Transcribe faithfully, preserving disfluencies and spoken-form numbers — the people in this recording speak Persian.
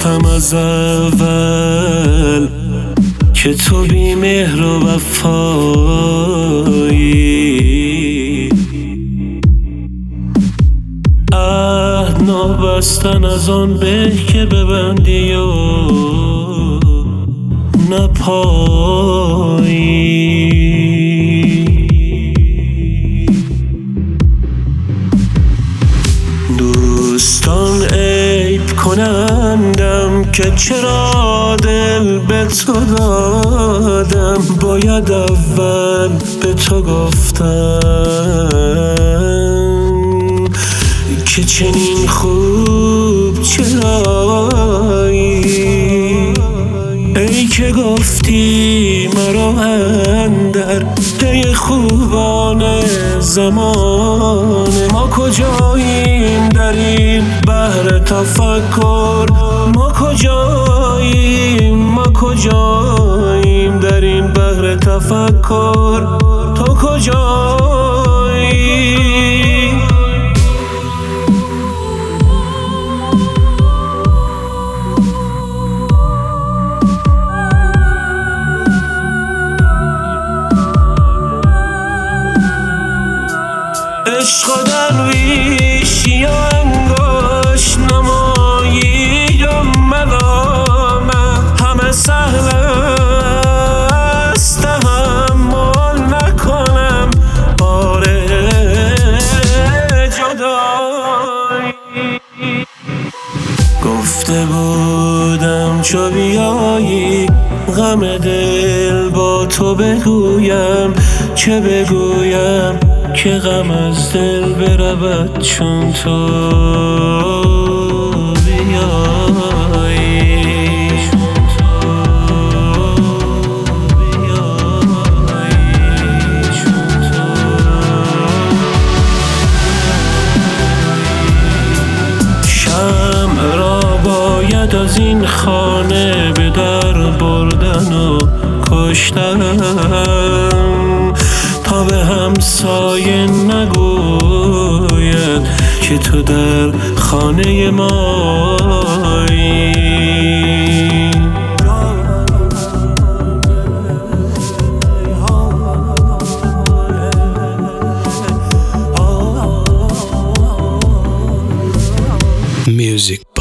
گفتم از اول که تو بی مهر و وفایی، عهد نابستن از آن به که ببندی و نپایی. دوستان عیب کنندم که چرا دل به تو دادم، باید اول به تو گفتم که چنین خوب چرایی. ای که گفتی مرا اندر پی خوبان زمان، ما کجاییم در این بحر تفکر؟ ما کجاییم ما کجاییم در این بحر تفکر؟ تو کجایی؟ عشق و درویشی و انگشت نمایی و ملامت همه سهل است، تحمل نکنم بار جدایی. گفته بودم چو بیایی غم دل با تو بگویم، چه بگویم که غم از دل برود چون تو بیایی. شمع را باید از این خانه به در بردن و کشتن تا به همسایه نگوید که تو در خانه مایی. Music